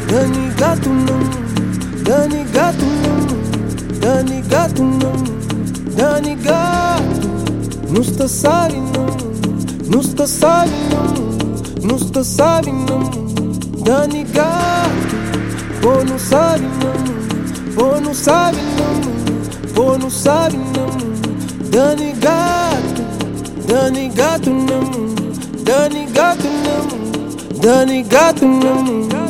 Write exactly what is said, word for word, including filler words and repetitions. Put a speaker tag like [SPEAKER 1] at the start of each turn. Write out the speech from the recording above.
[SPEAKER 1] Dani gato não, Dani gato não, Dani gato não, Dani gato. Nos tá sabe não, nos tá sabe não, nos tá sabe não. Dani gato, pô não sabe não, pô não sabe não, pô não sabe não. Dani gato, Dani gato não, Dani gato não, Dani gato não.